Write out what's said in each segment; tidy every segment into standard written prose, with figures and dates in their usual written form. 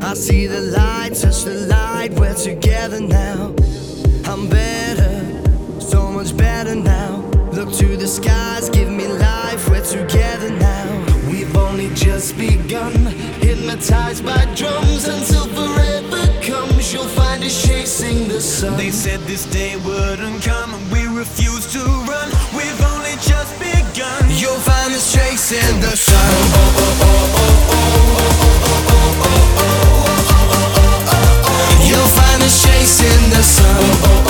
I see the light, touch the light, we're together now. I'm better, so much better now. Look to the skies, give me life, we're together now. We've only just begun, hypnotized by drums. Until forever comes, you'll find us chasing the sun. They said this day wouldn't come, and we refuse to run. We've only just begun. You'll find us chasing the sun. You'll find us chasing the sun.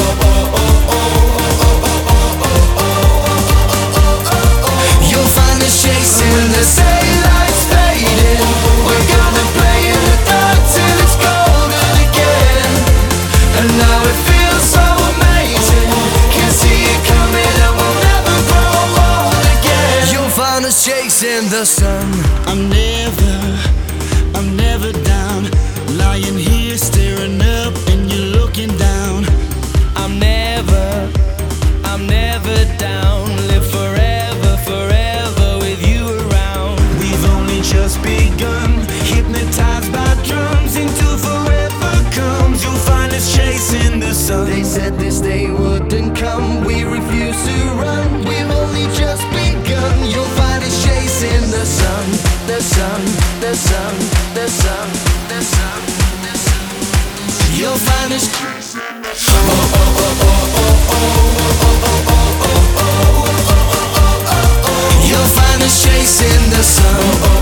You'll find us chasing the sun. Daylight's fading, we're gonna play in the dark till it's golden again. And now it feels so amazing, can see it coming and we'll never grow old again. You'll find us chasing the sun. I'm never down, lying here staring up and you're looking down. I'm never down. Live forever, forever with you around. We've only just begun, hypnotized by drums. Until forever comes, you'll find us chasing the sun. They said this day wouldn't come, we refuse to run. We've only just begun, You'll find us chasing the sun, the sun, the sun, the sun, the sun, the sun. You'll find us chasing the sun. You'll find us chasing the sun.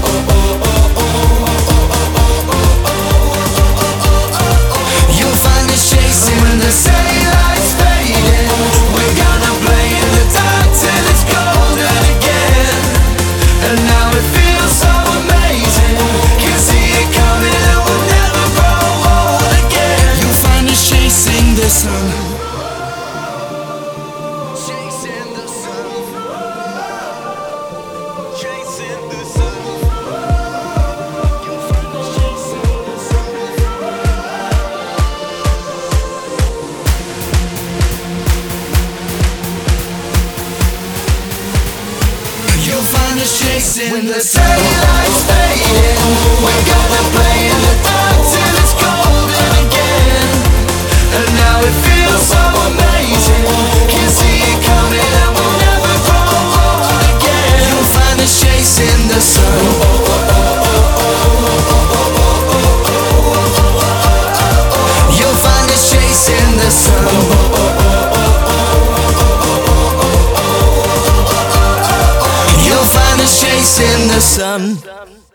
You'll find us chasing the sun. daylight's fading, we're gonna play in the dark till it's golden again. And now it feels so amazing, can see it coming and we'll never grow old again. You'll find us chasing the sun. Chasing the sun. Chasing the sun. You'll find us chasing the sun. You'll find us chasing When the the sun. daylight's fading, we're gonna play in the dark till it's golden again. And now it feels so amazing, can see it coming and we'll never grow old again. You'll find us chasing the sun. You'll find us chasing the sun. You'll find us chasing the sun.